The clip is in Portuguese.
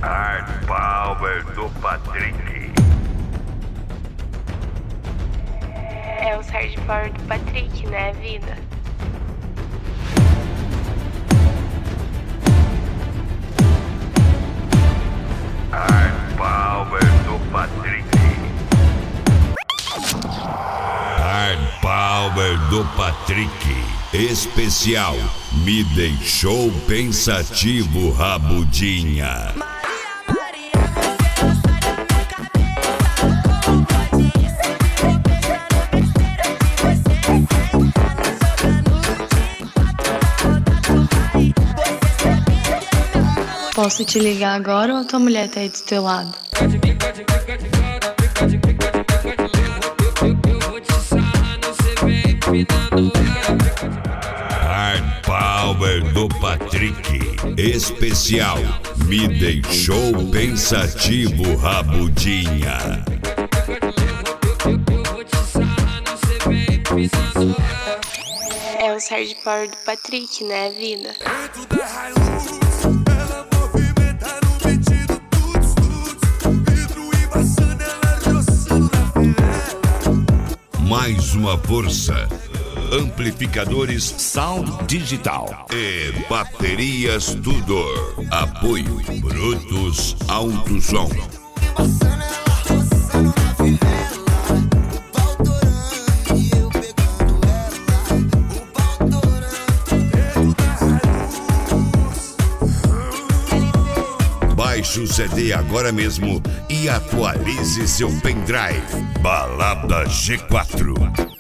Hard Power do Patrick. É o Hard Power do Patrick, né, vida? Hard Power do Patrick. Hard Power do Patrick. Especial. Me deixou pensativo, Rabudinha. Posso te ligar agora ou a tua mulher tá aí do teu lado? Hard Power do Patrick. Especial. Me deixou pensativo, Rabudinha. É o Hard Power do Patrick, né, vida? Mais uma força. Amplificadores Sound Digital e baterias Tudor. Apoio Brutus Alto Som. Baixe o CD agora mesmo e atualize seu pendrive. Balada G4.